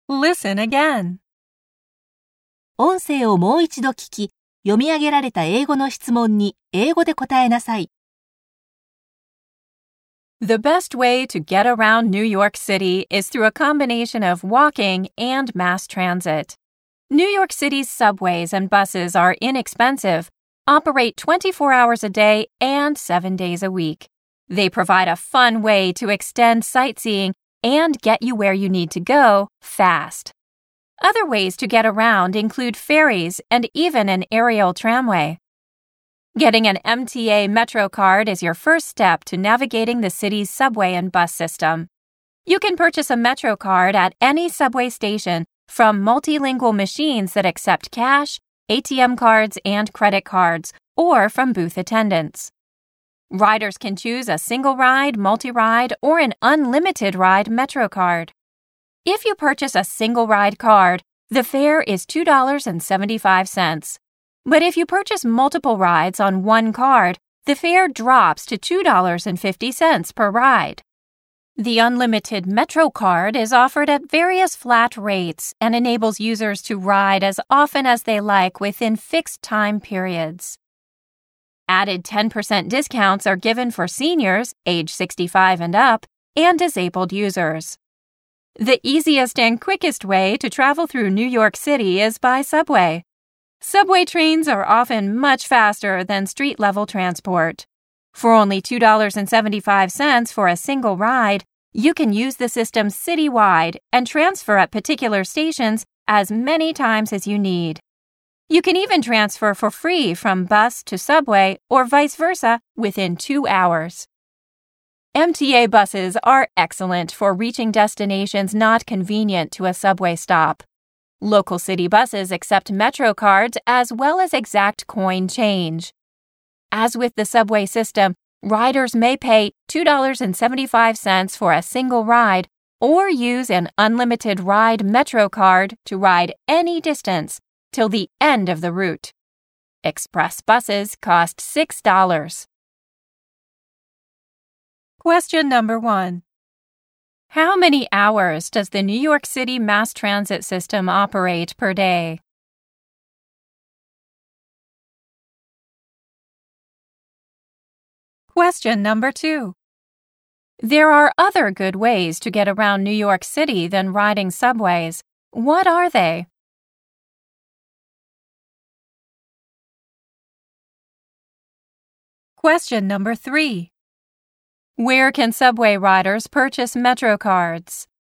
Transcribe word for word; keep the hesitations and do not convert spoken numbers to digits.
Listen again. 音声をもう一度聞き、読み上げられた英語の質問に英語で答えなさい。 The best way to get around New York City is through a combination of walking and mass transit. New York City's subways and buses are inexpensive, operate twenty-four hours a day and seven days a week. They provide a fun way to extend sightseeing and get you where you need to go fast. Other ways to get around include ferries and even an aerial tramway. Getting an M T A Metro card is your first step to navigating the city's subway and bus system. You can purchase a Metro card at any subway station from multilingual machines that accept cash, A T M cards, and credit cards, or from booth attendants. Riders can choose a single ride, multi-ride, or an unlimited ride Metro card. If you purchase a single ride card, the fare is two dollars and seventy-five cents. But if you purchase multiple rides on one card, the fare drops to two dollars and fifty cents per ride. The unlimited Metro card is offered at various flat rates and enables users to ride as often as they like within fixed time periods. Added ten percent discounts are given for seniors, age sixty-five and up, and disabled users. The easiest and quickest way to travel through New York City is by subway. Subway trains are often much faster than street-level transport. For only two dollars and seventy-five cents for a single ride, you can use the system citywide and transfer at particular stations as many times as you need. You can even transfer for free from bus to subway or vice versa within two hours. M T A buses are excellent for reaching destinations not convenient to a subway stop. Local city buses accept Metro cards as well as exact coin change. As with the subway system, riders may pay two dollars and seventy-five cents for a single ride or use an unlimited ride Metro card to ride any distance till the end of the route. Express buses cost six dollars. Question number one. How many hours does the New York City mass transit system operate per day? Question number two. There are other good ways to get around New York City than riding subways. What are they? Question number three. Where can subway riders purchase Metro cards?